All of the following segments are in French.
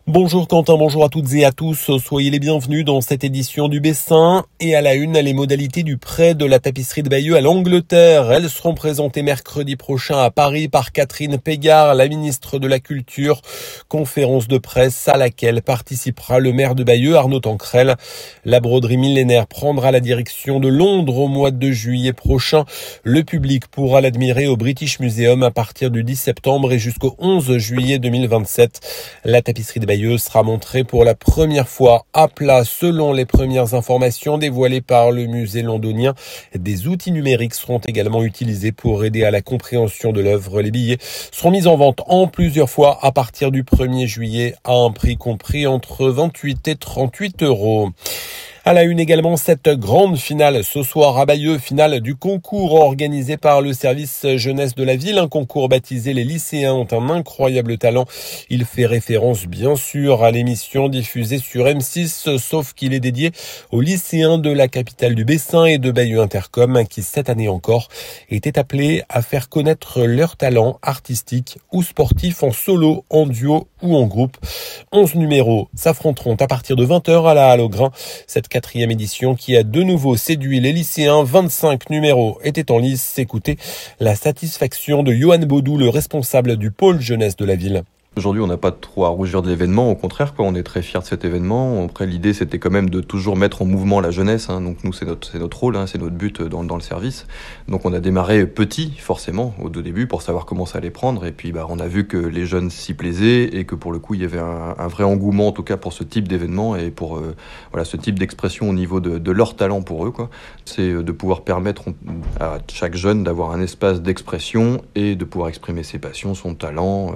Bonjour Quentin, bonjour à toutes et à tous, soyez les bienvenus dans cette édition du Bessin. Et à la une, les modalités du prêt de la tapisserie de Bayeux à l'Angleterre. Elles seront présentées mercredi prochain à Paris par Catherine Pégard, la ministre de la Culture. Conférence de presse à laquelle participera le maire de Bayeux, Arnaud Tanquerel. La broderie millénaire prendra la direction de Londres au mois de juillet prochain. Le public pourra l'admirer au British Museum à partir du 10 septembre et jusqu'au 11 juillet 2027. La tapisserie de Bayeux sera montré pour la première fois à plat selon les premières informations dévoilées par le musée londonien. Des outils numériques seront également utilisés pour aider à la compréhension de l'œuvre. Les billets seront mis en vente en plusieurs fois à partir du 1er juillet à un prix compris entre 28 et 38 euros. À la une également, cette grande finale ce soir à Bayeux, finale du concours organisé par le service jeunesse de la ville. Un concours baptisé Les lycéens ont un incroyable talent. Il fait référence bien sûr à l'émission diffusée sur M6, sauf qu'il est dédié aux lycéens de la capitale du Bessin et de Bayeux Intercom qui cette année encore étaient appelés à faire connaître leur talent artistique ou sportif en solo, en duo ou en groupe. 11 numéros s'affronteront à partir de 20h à la Halle au Grain. Cette 4e édition qui a de nouveau séduit les lycéens. 25 numéros étaient en lice. Écoutez la satisfaction de Johan Baudou, le responsable du pôle jeunesse de la ville. Aujourd'hui, on n'a pas trop à rougir de l'événement, au contraire, on est très fiers de cet événement. Après, l'idée, c'était quand même de toujours mettre en mouvement la jeunesse, donc nous, c'est notre rôle, c'est notre but dans le service. Donc on a démarré petit, forcément, au début, pour savoir comment ça allait prendre, et puis on a vu que les jeunes s'y plaisaient, et que pour le coup, il y avait un vrai engouement, en tout cas, pour ce type d'événement, et pour ce type d'expression au niveau de leur talent pour eux, C'est de pouvoir permettre à chaque jeune d'avoir un espace d'expression, et de pouvoir exprimer ses passions, son talent,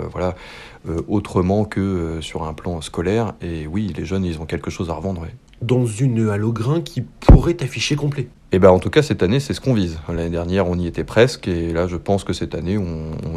autrement que sur un plan scolaire. Et oui, les jeunes, ils ont quelque chose à revendre. Oui. Dans une Halle au Grain qui pourrait afficher complet. Et en tout cas, cette année, c'est ce qu'on vise. L'année dernière, on y était presque, et là, je pense que cette année, on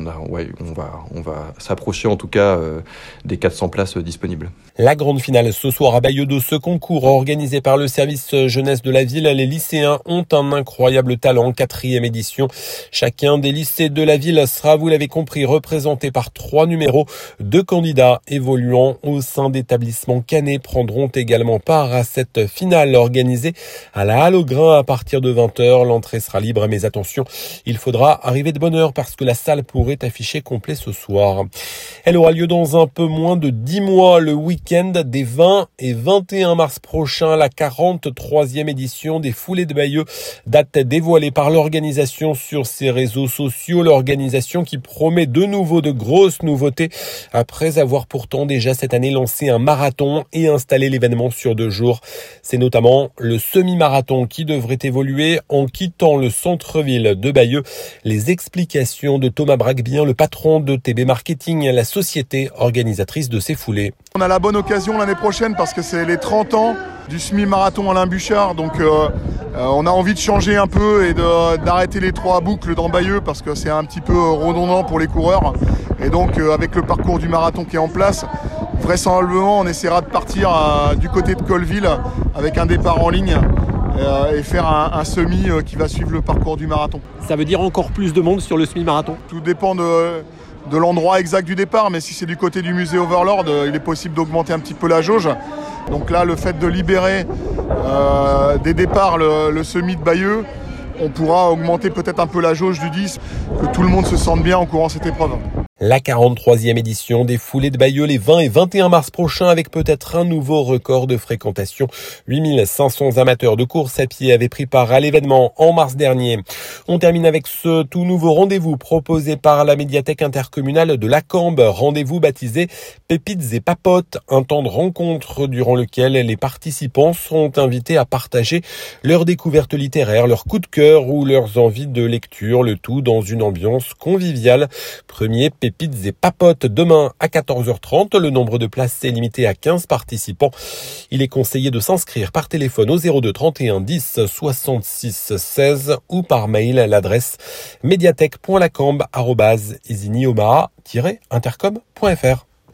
va s'approcher en tout cas des 400 places disponibles. La grande finale ce soir à Bayeux de ce concours organisé par le service jeunesse de la ville. Les lycéens ont un incroyable talent. 4e édition. Chacun des lycées de la ville sera, vous l'avez compris, représenté par 3 numéros. 2 candidats évoluant au sein d'établissements Canet prendront également part à cette finale organisée à la Halle au Grain à partir de 20h. L'entrée sera libre, mais attention, il faudra arriver de bonne heure parce que la salle pourrait afficher complet ce soir. Elle aura lieu dans un peu moins de 10 mois, le week-end des 20 et 21 mars prochains, la 43e édition des Foulées de Bayeux, date dévoilée par l'organisation sur ses réseaux sociaux. L'organisation qui promet de nouveau de grosses nouveautés après avoir pourtant déjà cette année lancé un marathon et installé l'événement sur 2 jours. C'est notamment le semi-marathon qui devrait évoluer en quittant le centre-ville de Bayeux. Les explications de Thomas Braquebien, le patron de TB Marketing, la société organisatrice de ces foulées. On a la bonne occasion l'année prochaine parce que c'est les 30 ans du semi-marathon Alain Bouchard, donc on a envie de changer un peu et d'arrêter les 3 boucles dans Bayeux parce que c'est un petit peu redondant pour les coureurs, et donc avec le parcours du marathon qui est en place, vraisemblablement on essaiera de partir du côté de Colleville avec un départ en ligne et faire un semi qui va suivre le parcours du marathon. Ça veut dire encore plus de monde sur le semi-marathon? Tout dépend de l'endroit exact du départ, mais si c'est du côté du musée Overlord, il est possible d'augmenter un petit peu la jauge. Donc là, le fait de libérer des départs le semi de Bayeux, on pourra augmenter peut-être un peu la jauge du 10, que tout le monde se sente bien en courant cette épreuve. La 43e édition des Foulées de Bayeux les 20 et 21 mars prochains avec peut-être un nouveau record de fréquentation. 8500 amateurs de course à pied avaient pris part à l'événement en mars dernier. On termine avec ce tout nouveau rendez-vous proposé par la médiathèque intercommunale de Lacambe. Rendez-vous baptisé Pépites et Papotes, un temps de rencontre durant lequel les participants sont invités à partager leurs découvertes littéraires, leurs coups de cœur ou leurs envies de lecture, le tout dans une ambiance conviviale. Premier Pépites et Papotes demain à 14h30. Le nombre de places est limité à 15 participants. Il est conseillé de s'inscrire par téléphone au 02 31 10 66 16 ou par mail à l'adresse médiathèque.lacambe@isiniomaha-intercom.fr.